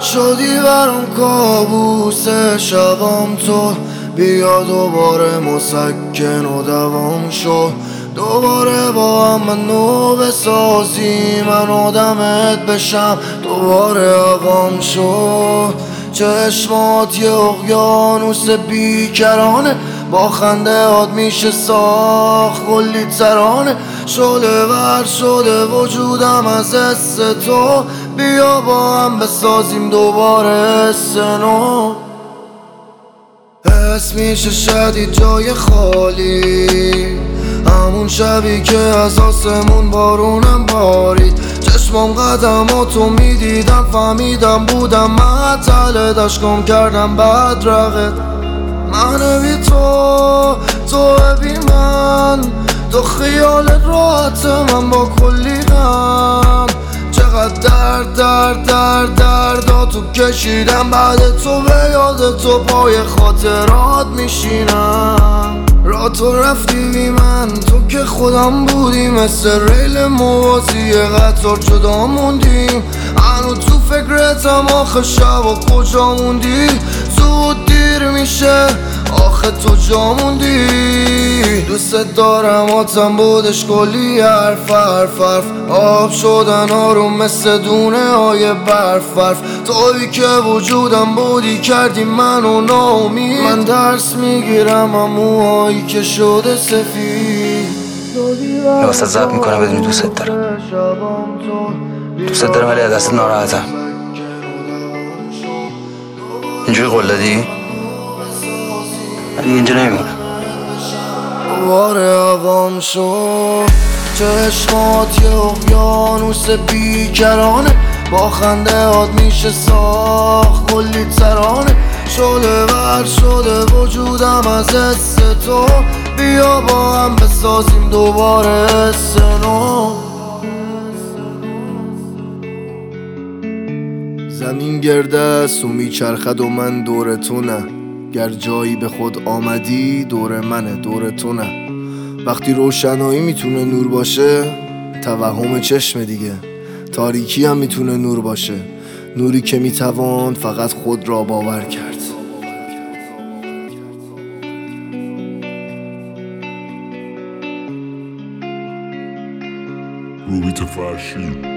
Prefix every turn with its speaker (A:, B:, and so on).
A: شدی برام کابوس شبام تو، بیا دوباره مسکن و دوام شو. دوباره با هم منو بسازی، من آدمت بشم دوباره عوام شو. چشمات یه اقیانوس بیکرانه، با خنده هات میشه ساخت کلی ترانه. شعله ور شده وجودم از حس تو، بیا با هم بسازیم دوباره سنو. حس میشه شدید جای خالی، همون شبی که از آسمون بارونم بارید. چشمام قدماتو میدیدم، فهمیدم بودم معطل، داشت کردم بدرقت. من بی تو، تو بی من، تو خیال راحت من با کلی غم. چقدر درداتو کشیدم، بعد تو به یاد تو پای خاطرات میشینم. را تو رفتی بی من، تو که خودم بودی، مثل ریل موازی قطار جدا موندیم. هنو تو فکرتم آخه شب و کجا موندی. زود دیر میشه آخه تو جا موندی. دوست دارم آتم بودش کلی حرف آب شدن آروم مثل دونه های برف. توی که وجودم بودی کردی منو ناامید. من درس میگیرم موهایی که شده سفید.
B: واسه ضبط میکنم بدونی دوست دارم، دوست دارم ولی از دست ناراحتم. اینجوری قول دادی؟ ولی اینجا نمیمونم.
A: دوباره عوام شو. چشمات یه اقیانوس بیکرانه، با خنده هات میشه ساخت کلی ترانه. شعله ور شده وجودم از حس تو، بیا با هم بسازیم دوباره سنو. زمین گرده است و میچرخد و من دور تو نه. گر جایی به خود آمدی دور منه دور تو نه. وقتی روشنایی میتونه نور باشه، توهم چشم دیگه. تاریکی هم میتونه نور باشه، نوری که میتوان فقط خود را باور کرد.
C: روبیت فرشی